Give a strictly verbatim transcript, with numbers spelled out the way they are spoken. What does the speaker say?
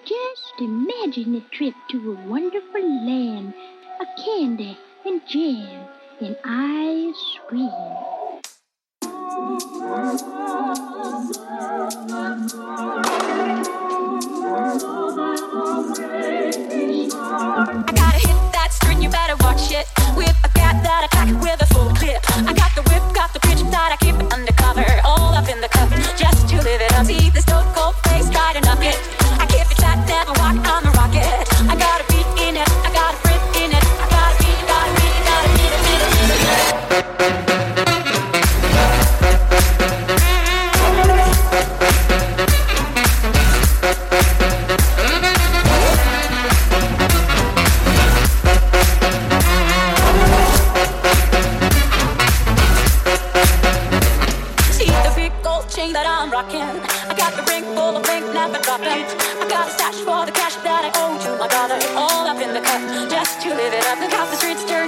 Just imagine a trip to a wonderful land, a candy and jam and ice cream. I gotta hit that string, you better watch it. With a cat that I pack with a full clip. I got the whip, got the pitch that I keep undercover. All up in the cup, just to live it up. See this stone cold face, try to knock it. I keep it tight, never walk on the rocket. I got a beat in it, I got a print in it. I got a beat, got a beat, got a beat, a beat, a beat, a beat. I got the ring full of ring, never dropping. I got a stash for the cash that I owe to my brother. All up in the cup, just to live it up. Look how the streets turn